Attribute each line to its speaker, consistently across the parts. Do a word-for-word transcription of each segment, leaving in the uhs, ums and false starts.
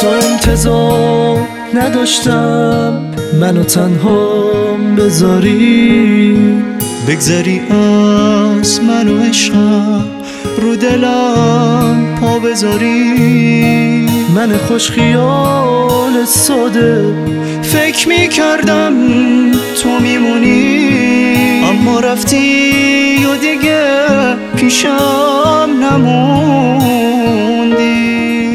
Speaker 1: تو انتظار نداشتم منو تنها بذاری،
Speaker 2: بگذری از من و عشقم رو دلم پا بذاری.
Speaker 1: من خوش خیال ساده
Speaker 2: فکر میکردم تو میمونی، اما رفتی و دیگه پیشم نموندی.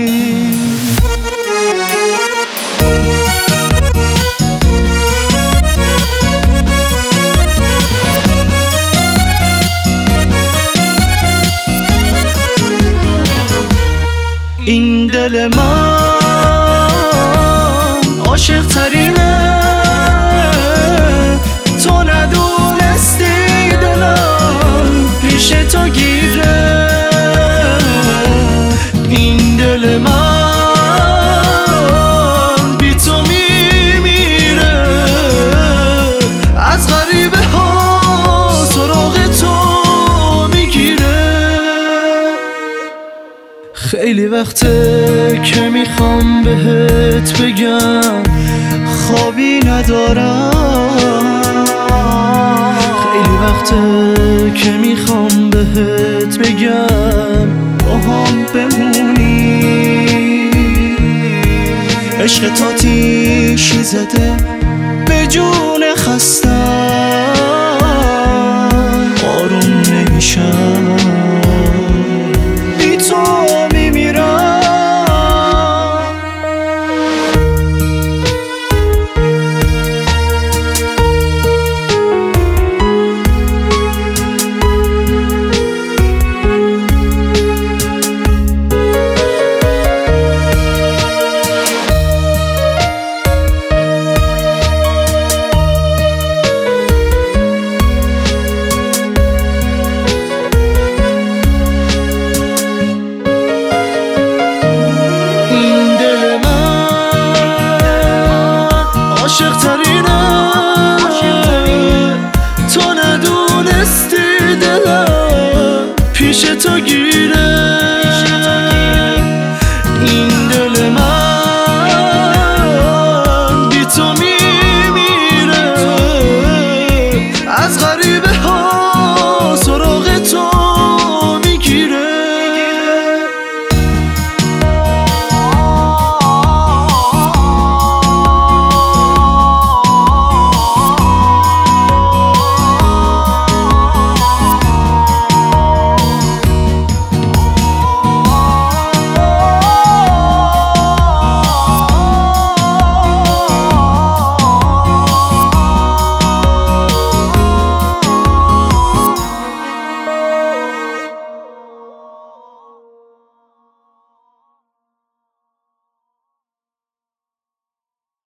Speaker 2: این دل من عاشق ترینه، تو ندونستی دلم پیش تو گیره. این دل من بی تو میمیره، از غریبه ها سراغ تو میگیره.
Speaker 1: خیلی وقته که میخوام بهت بگم
Speaker 2: خوابی ندارم،
Speaker 1: خیلی وقته که میخوام بهت بگم
Speaker 2: با هم بمونی. عشق تا تیشی زده به جون خستم، آروم نمیشم.